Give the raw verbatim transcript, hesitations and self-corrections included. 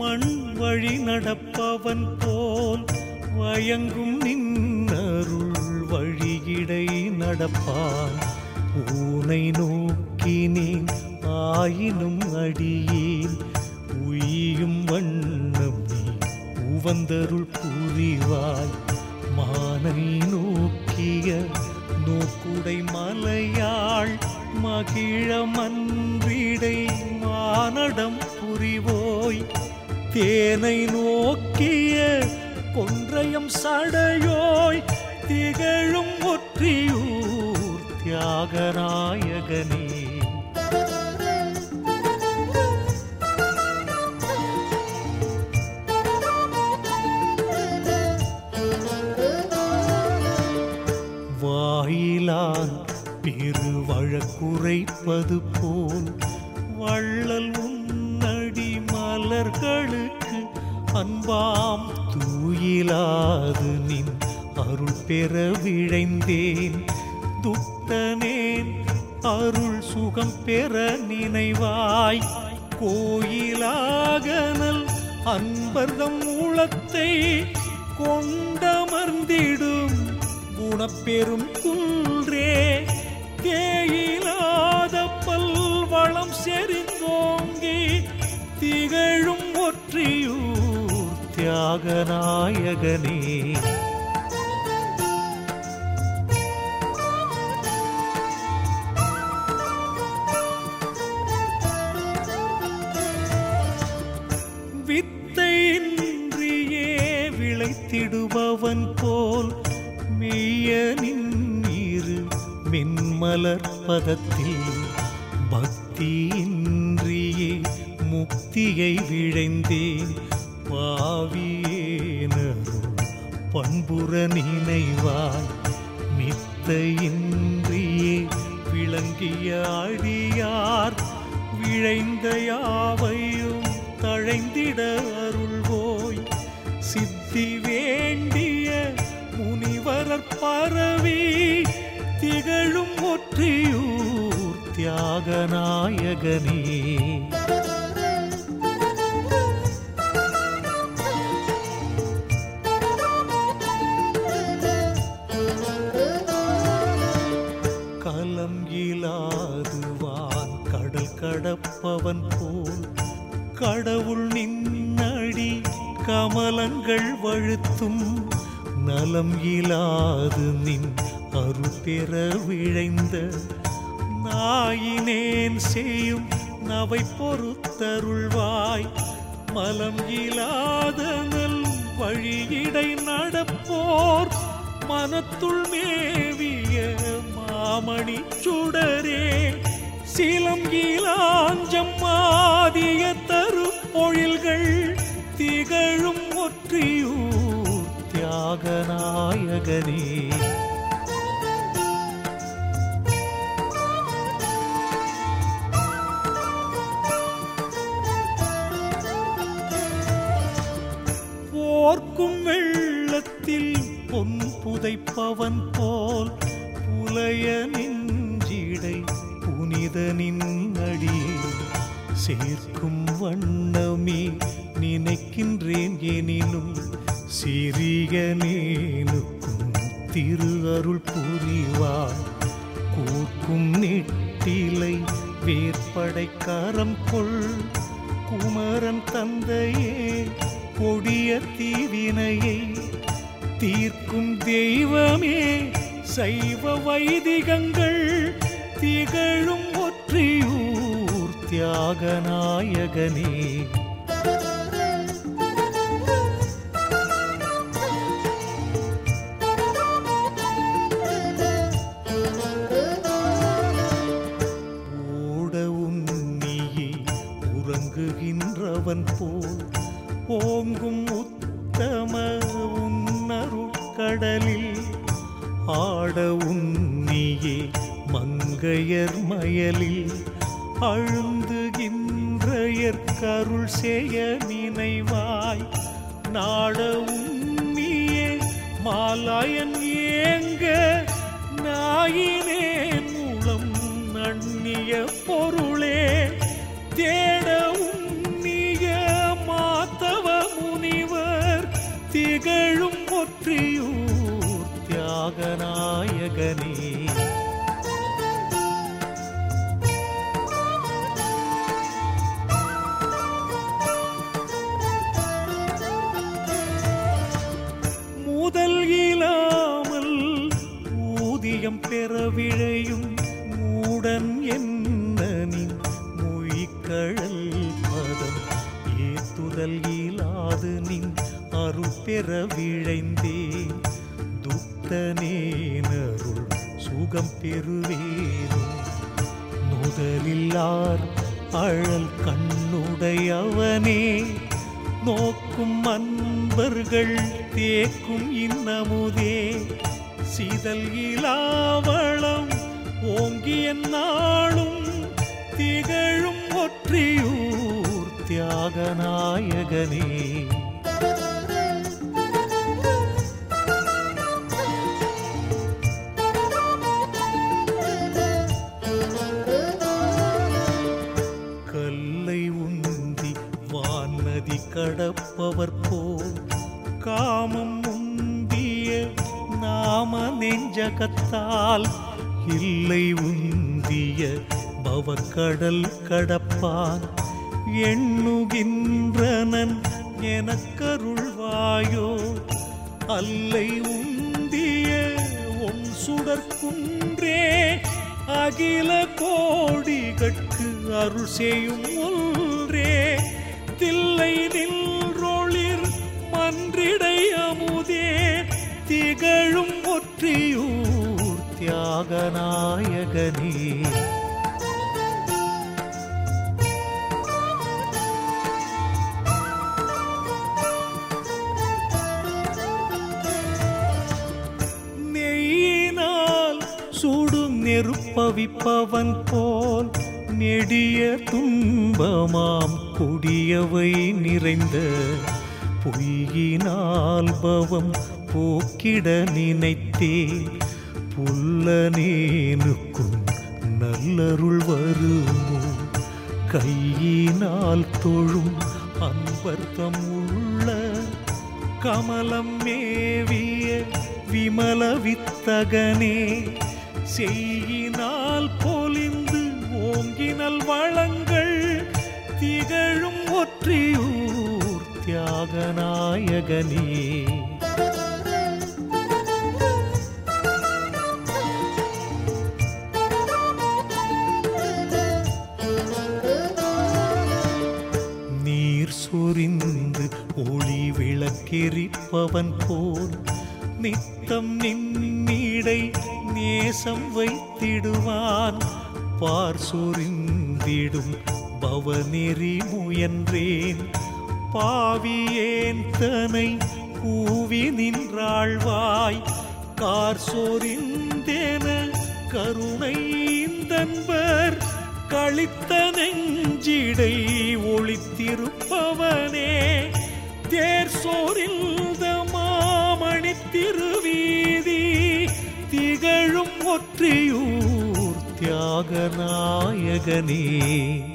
மண் வழி நடப்பவன் போல் வயங்கும் நின்னருள் வழியிடை நடப்பான். ஊனை நோக்கினேன் ஆயினும் அடியேன் உய்யும் வண்ணம் நீ உவந்தருள் புரிவாய். மானை நோக்கிய நோக்குடை மலையாள் மகிழ மன்றிடை மானடம் புரிவோய். தேனை நோக்கிய கொன்றையம் சடையோய் திகழும் ஒற்றியூர் தியாகநாயகனே. வாயிலான் பெருவழக்குரைப்பது போல் வள்ளல் உன்னடி மலர்களுக்கு அன்பாம் தூயிலாது நின் அருள் பெற விழைந்தேன். துட்டனேன் அருள் சுகம் பெற நினைவாய். கோயிலாகனல் அன்பர்தம் உளத்தை கொண்டமர்ந்திடும் குணப்பெரும் குன்றே. தேயிலாத பல்வளம் செறிந்தோங்கி திகழும் ஒற்றியூர் தியாகநாயகனே. வித்தையின்றியே விளைத்திடுபவன் போல் மெய்யனின் இரு மென்மலர் பதத்தில் பக்தியின்றியே முக்தியை விழைந்தேன். பாவியேனருள் பண்புற நினைவாய். மித்தையின்றியே விளங்கிய அடியார் விழைந்த யாவையும் தழைந்திட அருள்வோய். சித்தி வேண்டிய முனிவரற் பரவி திகழும் ஒற்றியூர் தியாகநாயகனே. கலம் இலாதுவான் கடல் கடப்பவன் போல் கடவுள் நின்னடி கமலங்கள் வழுத்தும். நலம் இலாது நின் அருள் பெற விழைந்த நாயினேன் செய்யும் நவை பொறுத்தருள்வாய். மலம் இலாதனல் வழியிடை நடப்போர் மனத்துள் மேவிய மாமணி சுடரே. சிலம் இலாஞ்சம் ஆதிய தரு பொழில்கள் திகழும் ஒற்றியூர் தியாகநாயகனே. போர்க்கும் வெள்ளத்தில் பொன் புதைப்பவன் போல் புலைய நெஞ்சிடை புனிதனின் அடியே சேர்க்கும் வண்ணமே நினைக்கின்றேன். எனினும் சிறியனேனுக்கும் திரு அருள் புரிவாய். கூர்க்கும் நெட்டிலை வேற்படை கரம் கொள் குமரன் தந்தையே. கொடிய தீவினையை தீர்க்கும் தெய்வமே. சைவ வைதிகங்கள் திகழும் ஒற்றியூர் தியாகநாயகனே. ஓட உன்னியே உறங்குகின்றவன் போல் ஓங்கும் உத்தம உன்னருட்கடலில் ஆட உன்னியே மங்கையர் மயலில் அழுந்துகின்றயற்கருள் செய்ய நினைவாய். நாட உன்னியே மாலாயன் ஏங்க நாயினே மூலம் நன்னிய பொருளே. தேட உன்னிய மாத்த தியாகநாயகனே. முதல் இல்லாமல் ஊதியம் பெற விழையும் மூடன் என்ன நின் மொய்கழல் பதம் ஏத்துதல் இலாது நின் அருள் பெற விழைந்தே துக்தனேனருள் சுகம் பெறுவேனும். முதலில்லார் அழல் கண்ணுடையவனே நோக்கும் அன்பர்கள் தேக்கும் இன்னமுதே சிதல் இலாவளம் ஓங்கிய நாளும் திகழும் ஒற்றியூர் தியாகநாயகனே. கல்லை உந்தி வானதி கடப்பவர் போல் காமம் உந்திய நாம நெஞ்சகத்தால் இல்லை உந்திய பவக்கடல் கடப்பான் எண்ணுகின்றனன் எனக்கருள்வாயோ. அல்லை உந்திய ஒன் சுடற்குன்றே அகில கோடிகட்கு அருள் செய்யும் ஒன்றே தில்லை நின்றொளிர் மன்றிடை அமுதே திகழும் ஒற்றியூர் தியாகநாயகனே. நெய்யினால் சுடு நெருப்பவிப்பவன் போல் நெடிய துன்பமாம் கொடியவை நிறைந்த பொய்யினால் பவம் போக்கிட நினைத்தே புல்லனேனுக்கும் நல்லருள் வருமோ. கையினால் தொழும் அன்பர்த்தம் உள்ள கமலம் மேவிய விமல வித்தகனே செய்யினால் பொலிந்து ஓங்கினல் வளங்கள் திகழும் ஒற்றியூர் தியாகநாயகனே. நீர் சொரிந்து ஒளி விளக்கெரிப்பவன் போல் நித்தம் நின்னீடை நேசம் வைத்திடுவான். பார் சொரிந்திடும் பவநெறி முயன்றேன் பாவியேன் தனை கூவி நின்றாழ்வாய். கார் சொரிந்தேன கருணை இந்தன்பர் களித்த நெஞ்சிடை ஒளித்திருப்பவனே தேர் சோரிந்த மாமணி திருவீதி திகழும் ஒற்றியூர் தியாகநாயகனே.